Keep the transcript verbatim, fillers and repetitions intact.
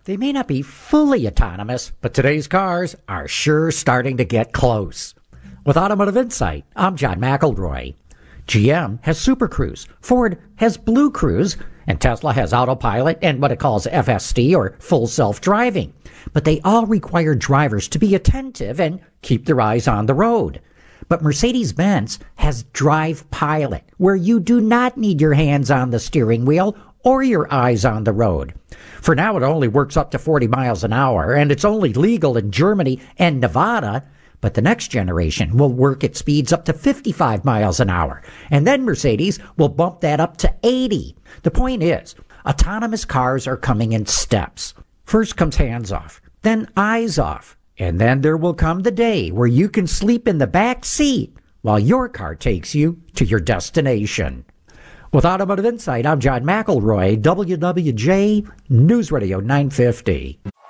They may not be fully autonomous, but today's cars are sure starting to get close. With Automotive Insight, I'm John McElroy. G M has Super Cruise, Ford has Blue Cruise, and Tesla has Autopilot and what it calls F S D or full self-driving. But they all require drivers to be attentive and keep their eyes on the road. But Mercedes-Benz has Drive Pilot, where you do not need your hands on the steering wheel or your eyes on the road. For now, it only works up to forty miles an hour, and it's only legal in Germany and Nevada. But the next generation will work at speeds up to fifty-five miles an hour. And then Mercedes will bump that up to eighty. The point is, autonomous cars are coming in steps. First comes hands off, then eyes off. And then there will come the day where you can sleep in the back seat while your car takes you to your destination. With Automotive Insight, I'm John McElroy, W W J News Radio nine fifty.